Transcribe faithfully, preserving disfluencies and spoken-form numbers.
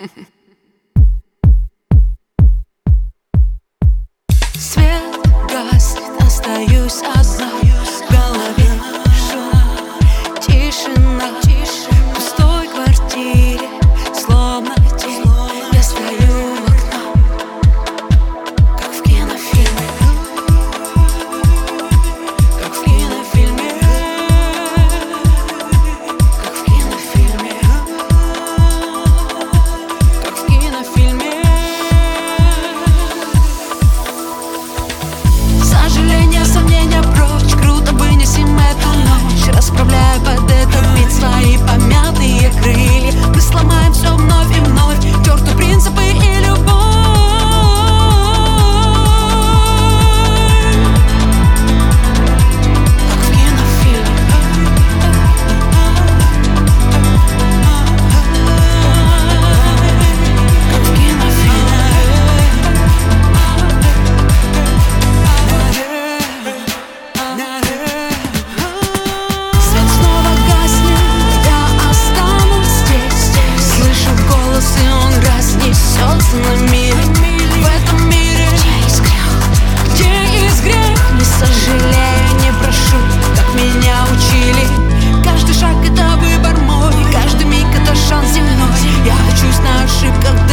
Свет гаснет, остаюсь одна. В голове шум, тишина. В пустой квартире, словно тень, я стою в окно, как в кинофильме. Как в кинофильме. Как в кинофильме. Как в кинофильме. Сожаления, сомнения прочь, круто вынесем эту ночь. Расправляя под этот бит свои помятые крылья. Мы сломаем все вновь и вновь, к черту принципы и любовь. Как в кинофильме. Как в кинофильме. Свет снова гаснет, я останусь здесь. Слышу голос, и он разнесется на милю. В этом мире, где есть грех, где есть грех, не сожалею, не прошу, как меня учили. Каждый шаг — это выбор мой, каждый миг — это шанс земной. Я учусь на ошибках.